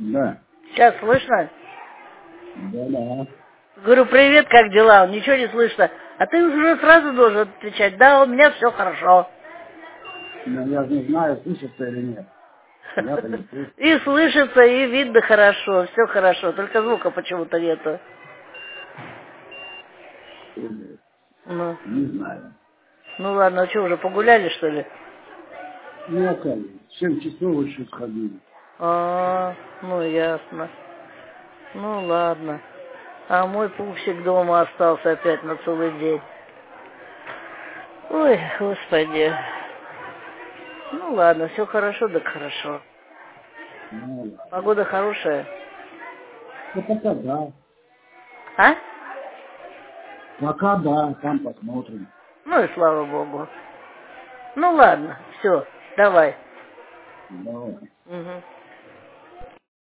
Да. Сейчас слышно? Да. Говорю, привет, как дела? Ничего не слышно. А ты уже сразу должен отвечать, да, у меня все хорошо. Но я же не знаю, слышится или нет. Я-то не слышу. И слышится, и видно хорошо, все хорошо, только звука почему-то нету. Ну, Не знаю. ну ладно, а что, уже погуляли, что ли? Ну, а как? В 7 часов еще сходили. Ну ясно. Ну ладно. А мой пупсик дома остался опять на целый день. Ой, господи. Ну ладно, все хорошо, так хорошо. Ну, ладно. Погода хорошая. Ну, пока да. А? Пока да, там посмотрим. Ну и слава богу. Ну ладно, все, давай. Давай. Угу.